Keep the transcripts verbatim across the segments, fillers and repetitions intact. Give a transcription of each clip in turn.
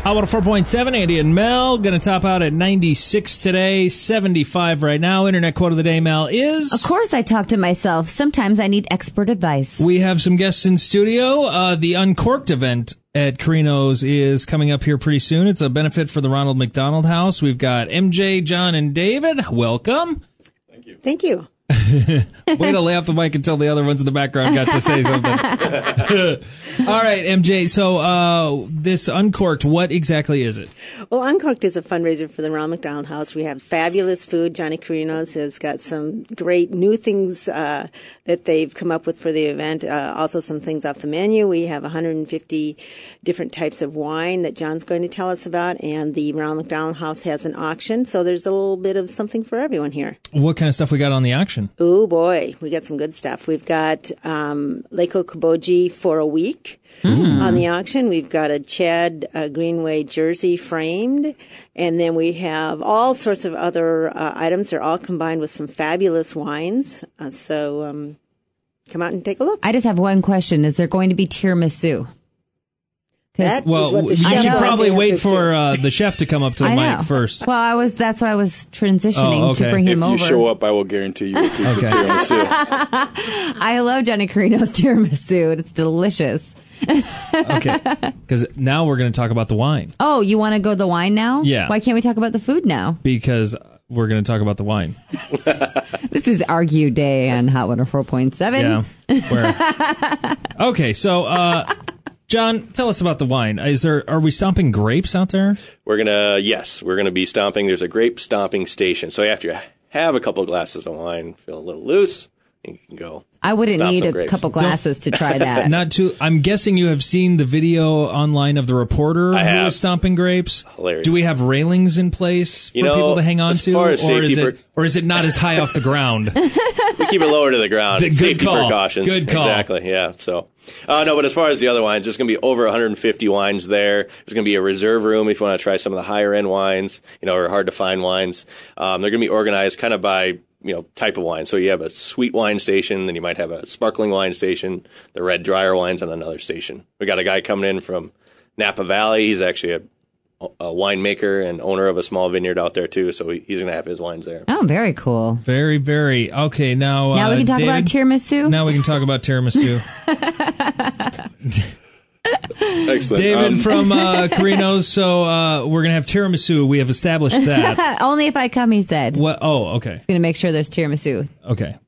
Hot four point seven, Andy and Mel. Going to top out at ninety-six today, seventy-five right now. Internet quote of the day, Mel, is... Of course I talk to myself. Sometimes I need expert advice. We have some guests in studio. Uh, the Uncorked event at Carino's is coming up here pretty soon. It's a benefit for the Ronald McDonald House. We've got M J, John, and David. Welcome. Thank you. Thank you. Way to lay off the mic until the other ones in the background got to say something. All right, M J, so uh, this Uncorked, what exactly is it? Well, Uncorked is a fundraiser for the Ronald McDonald House. We have fabulous food. Johnny Carino's has got some great new things uh, that they've come up with for the event. Uh, also some things off the menu. We have one hundred fifty different types of wine that John's going to tell us about, and the Ronald McDonald House has an auction, so there's a little bit of something for everyone here. What kind of stuff we got on the auction? Oh, boy. We got some good stuff. We've got um, Leiko Kaboji for a week mm. on the auction. We've got a Chad uh, Greenway jersey framed. And then we have all sorts of other uh, items. They're all combined with some fabulous wines. Uh, so um, come out and take a look. I just have one question. Is there going to be tiramisu? That well, is what the you chef should probably wait to. for uh, the chef to come up to the I mic know. first. Well, I was. That's why I was transitioning Oh, okay. to bring him If over. you show up, I will guarantee you a piece Okay. of tiramisu. I love Johnny Carino's tiramisu. It's delicious. Okay, because now we're going to talk about the wine. Oh, you want to go the wine now? Yeah. Why can't we talk about the food now? Because we're going to talk about the wine. This is Argue Day on Hot one oh four point seven. Yeah. Where? Okay, so... Uh, John, tell us about the wine. Is there? Are we stomping grapes out there? We're gonna, yes, we're gonna be stomping. There's a grape stomping station. So after you have a couple glasses of wine, feel a little loose, you can go. I wouldn't stomp need some a grapes. couple glasses to try that. Not too. I'm guessing you have seen the video online of the reporter I who have. was stomping grapes. Hilarious. Do we have railings in place for You know, people to hang on as to, far as or is safety it, or is it not as high off the ground? We keep it lower to the ground. Good Safety call. precautions. Good call. Exactly. Yeah. So, uh, no, but as far as the other wines, there's going to be over one hundred fifty wines there. There's going to be a reserve room if you want to try some of the higher end wines, you know, or hard to find wines. Um, they're going to be organized kind of by, you know, type of wine. So you have a sweet wine station, then you might have a sparkling wine station, the red drier wines on another station. We got a guy coming in from Napa Valley. He's actually a a winemaker and owner of a small vineyard out there too, so he, he's going to have his wines there. Oh, very cool. Very, very okay. Now, Now uh, we can talk David, about tiramisu. Now we can talk about tiramisu. Excellent. David Um, from uh, Carino's. So uh, we're gonna have tiramisu. We have established that. Only if I come, he said. What? Oh, okay, Going to make sure there's tiramisu. okay.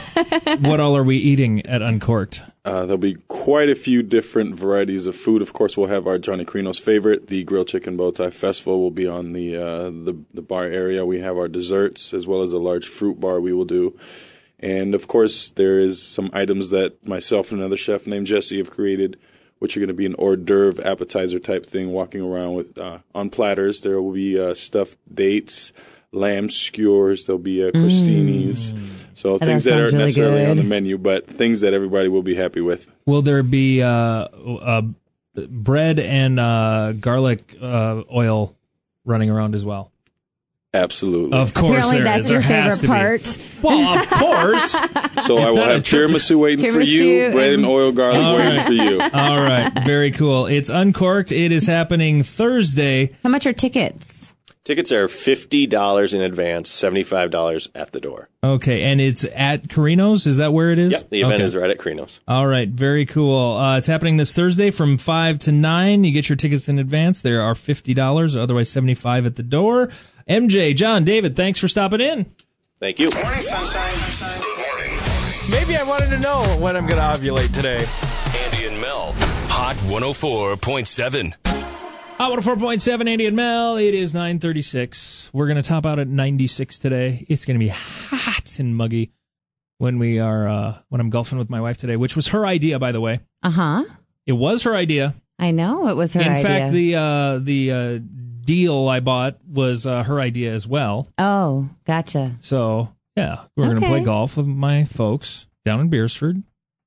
What all are we eating at Uncorked? Uh, there'll be quite a few different varieties of food. Of course, we'll have our Johnny Carino's favorite, the Grilled Chicken Bowtie Festival, will be on the, uh, the the bar area. We have our desserts as well as a large fruit bar we will do. And, of course, there is some items that myself and another chef named Jesse have created, which are going to be an hors d'oeuvre appetizer type thing, walking around with uh, on platters. There will be uh, stuffed dates, lamb skewers, there'll be uh, crostinis. Mm. So Oh, things that that sounds aren't really necessarily good. on the menu, but things that everybody will be happy with. Will there be uh, uh, bread and uh, garlic uh, oil running around as well? Absolutely. Of course, Apparently there that's is. your There has favorite to be. part. Well, of course. So I will not a have tur- tiramisu waiting for you, Tiramisu bread and and- oil garlic All waiting right. for you. All right, very cool. It's Uncorked. It is happening Thursday. How much are tickets? Tickets are fifty dollars in advance, seventy-five dollars at the door. Okay, and it's at Carino's? Is that where it is? Yep, the event Okay. is right at Carino's. All right, very cool. Uh, it's happening this Thursday from five to nine. You get your tickets in advance. There are fifty dollars, otherwise seventy-five dollars at the door. M J, John, David, thanks for stopping in. Thank you. Morning, sunshine. Good morning. Maybe I wanted to know when I'm going to ovulate today. Andy and Mel. Hot one oh four point seven. Hot one oh four point seven, Andy and Mel. It is nine thirty-six. We're going to top out at ninety-six today. It's going to be hot and muggy when we are uh, when I'm golfing with my wife today, which was her idea, by the way. Uh-huh. It was her idea. I know. It was her In idea. fact, the uh, the uh, deal I bought was uh, her idea as well. Oh, gotcha. So, yeah, we're going to Okay. play golf with my folks down in Beersford.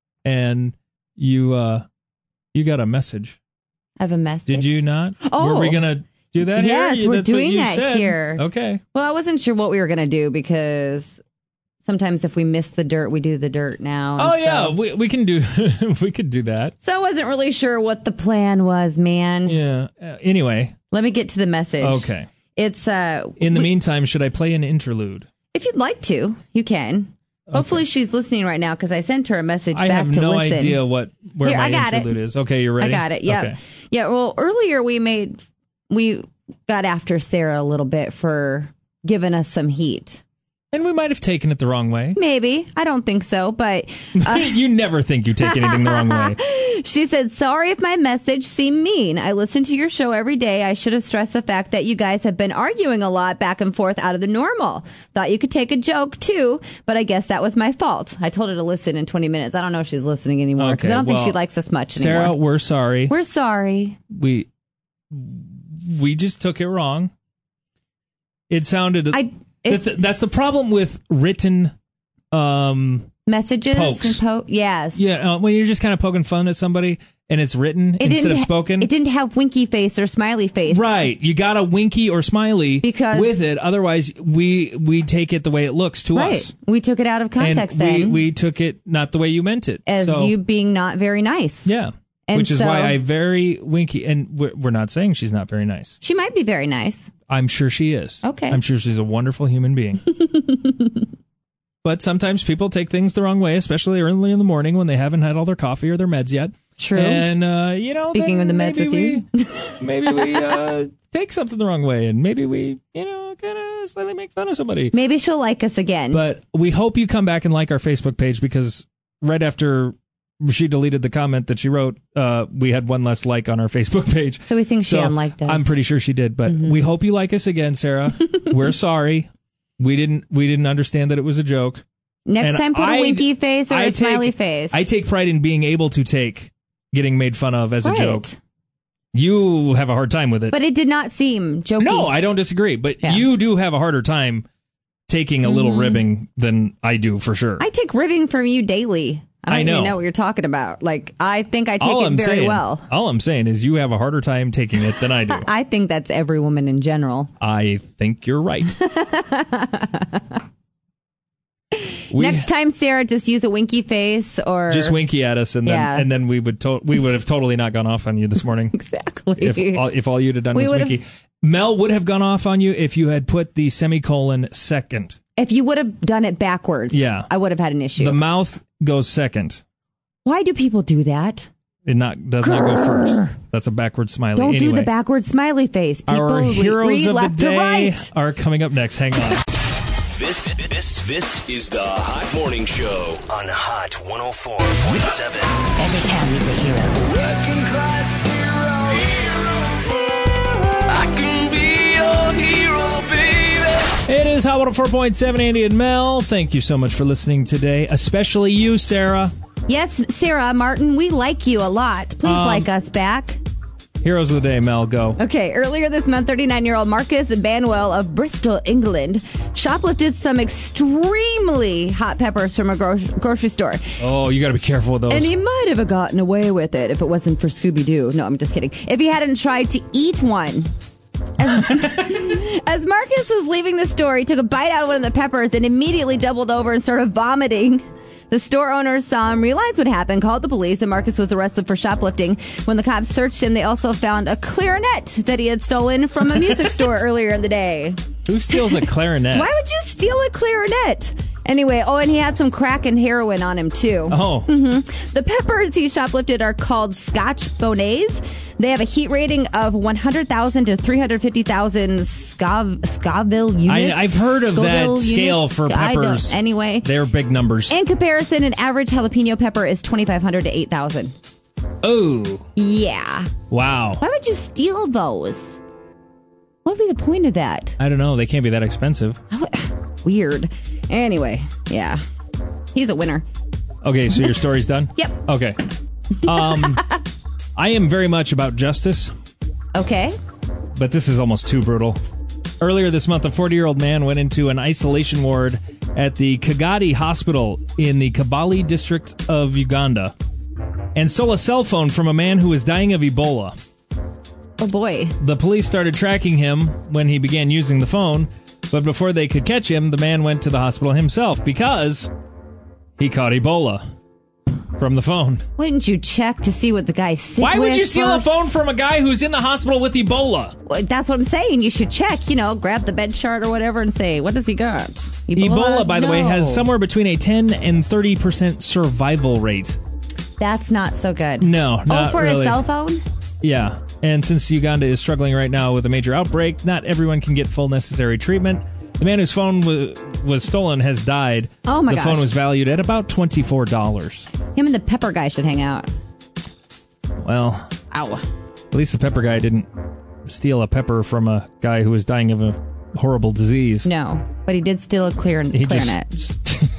And you uh, you got a message. I have a message. Did you not? Oh. Were we going to do that Yes, here? we're That's what doing you that said. here. Okay. Well, I wasn't sure what we were going to do because Sometimes if we miss the dirt, we do the dirt now. Oh, and yeah. so- We, we can do we could do that. So I wasn't really sure what the plan was, man. Yeah. Uh, anyway. Let me get to the message. Okay. It's uh. In the we- meantime, should I play an interlude? If you'd like to, you can. Hopefully she's listening right now because I sent her a message I back have to no listen. idea what where Here, my I got interlude it. is. Okay, you're ready? I got it. Yeah. Okay. Yeah. Well, earlier we made we got after Sarah a little bit for giving us some heat. And we might have taken it the wrong way. Maybe. I don't think so, but uh, You never think you take anything the wrong way. she said, sorry if my message seemed mean. I listen to your show every day. I should have stressed the fact that you guys have been arguing a lot back and forth out of the normal. Thought you could take a joke too, but I guess that was my fault. I told her to listen in twenty minutes. I don't know if she's listening anymore because Okay, I don't well, think she likes us much anymore. Sarah, we're sorry. We're sorry. we we just took it wrong. It sounded I it, Th- that's the problem with written um messages pokes. and po- yes. yeah uh, when you're just kind of poking fun at somebody and it's written It instead didn't of ha- spoken. It didn't have winky face or smiley face. Right, you got a winky or smiley Because- with it. Otherwise, we we take it the way it looks to Right. us, We took it out of context and we then we took it not the way you meant it. as So, you being not very nice. yeah, And which is so- why I very winky. And we're, we're not saying she's not very nice. She might be very nice. I'm sure she is. Okay. I'm sure she's a wonderful human being. But sometimes people take things the wrong way, especially early in the morning when they haven't had all their coffee or their meds yet. True. And, uh, you know, Speaking then of the meds maybe with we, maybe we uh, take something the wrong way, and maybe we, you know, kind of slightly make fun of somebody. Maybe she'll like us again. But we hope you come back and like our Facebook page, because right after she deleted the comment that she wrote, uh, we had one less like on our Facebook page. So we think she So unliked us. I'm pretty sure she did, but Mm-hmm. we hope you like us again, Sarah. We're sorry. We didn't we didn't understand that it was a joke. Next And time, put I- a winky face or I a take- smiley face. I take pride in being able to take getting made fun of as right. a joke. You have a hard time with it. But it did not seem jokey. No, I don't disagree. But Yeah. you do have a harder time taking a little ribbing than I do, for sure. I take ribbing from you daily. I don't I know. even know what you're talking about. Like, I think I take all it I'm very saying, well. all I'm saying is you have a harder time taking it than I do. I think that's every woman in general. I think you're right. We Next time, Sarah, just use a winky face or just winky at us, and then Yeah. and then we would to- we would have totally not gone off on you this morning. exactly. if all, if all you'd have done We was would've- winky. Mel would have gone off on you if you had put the semicolon second. If you would have done it backwards, Yeah. I would have had an issue. The mouth goes second. Why do people do that? It not does not go first. That's a backward smiley. Don't do Anyway, the backward smiley face. People Our re- heroes read of left the to day right. are coming up next. Hang on. This, this, this is the Hot Morning Show on Hot one oh four point seven. Every town needs a hero. Working class hero, hero. I can be your hero, baby. It is Hot one oh four point seven, Andy and Mel. Thank you so much for listening today, especially you, Sarah. Yes, Sarah Martin, we like you a lot. Please Um, like us back. Heroes of the day, Mel, go. Okay, earlier this month, thirty-nine-year-old Marcus Banwell of Bristol, England, shoplifted some extremely hot peppers from a gro- grocery store. Oh, you got to be careful with those. And he might have gotten away with it if it wasn't for Scooby-Doo. No, I'm just kidding. If he hadn't tried to eat one. As, as Marcus was leaving the store, he took a bite out of one of the peppers and immediately doubled over and started vomiting. The store owners saw him, realized what happened, called the police, and Marcus was arrested for shoplifting. When the cops searched him, they also found a clarinet that he had stolen from a music store earlier in the day. Who steals a clarinet? Why would you steal a clarinet? Anyway, oh, and he had some crack and heroin on him, too. Oh. Mm-hmm. The peppers he shoplifted are called Scotch Bonnets. They have a heat rating of one hundred thousand to three hundred fifty thousand Scov- Scoville units. I, I've heard of Scoville that scale units? for I don't- peppers. Anyway. They're big numbers. In comparison, an average jalapeno pepper is twenty-five hundred to eight thousand. Oh. Yeah. Wow. Why would you steal those? What would be the point of that? I don't know. They can't be that expensive. Weird. Anyway, yeah. He's a winner. Okay, so your story's done? Yep. Okay. Um, I am very much about justice, Okay. but this is almost too brutal. Earlier this month, a forty-year-old man went into an isolation ward at the Kagadi Hospital in the Kabale district of Uganda and stole a cell phone from a man who was dying of Ebola. Oh, boy. The police started tracking him when he began using the phone, But before they could catch him, the man went to the hospital himself because he caught Ebola from the phone. Wouldn't you check to see what the guy's sick Why would with you steal first? a phone from a guy who's in the hospital with Ebola? Well, that's what I'm saying. You should check, you know, grab the bed chart or whatever and say, what does he got? Ebola, Ebola by the No. way, has somewhere between a ten and thirty percent survival rate. That's not so good. No, not Oh, for really. a cell phone? Yeah, and since Uganda is struggling right now with a major outbreak, not everyone can get full necessary treatment. The man whose phone was, was stolen has died. Oh, my The gosh. phone was valued at about twenty-four dollars. Him and the pepper guy should hang out. Well, Ow. at least the pepper guy didn't steal a pepper from a guy who was dying of a horrible disease. No, but he did steal a clear, He clarinet. just...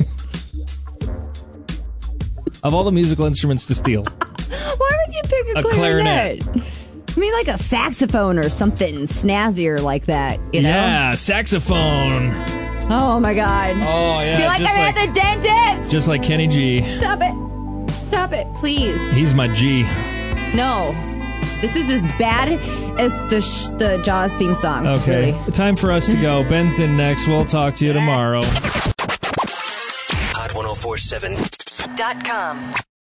Of all the musical instruments to steal, Why would you pick a, A clarinet. I mean, like a saxophone or something snazzier like that, you know? yeah, saxophone. Oh, my God. Oh yeah, Feel like just I'm like at the dentist. just like Kenny G. Stop it. Stop it, please. He's my G. No. This is as bad as the sh- the Jaws theme song. Okay, Really. time for us to go. Ben's in next. We'll talk to you tomorrow. Hot ten forty-seven Dot com.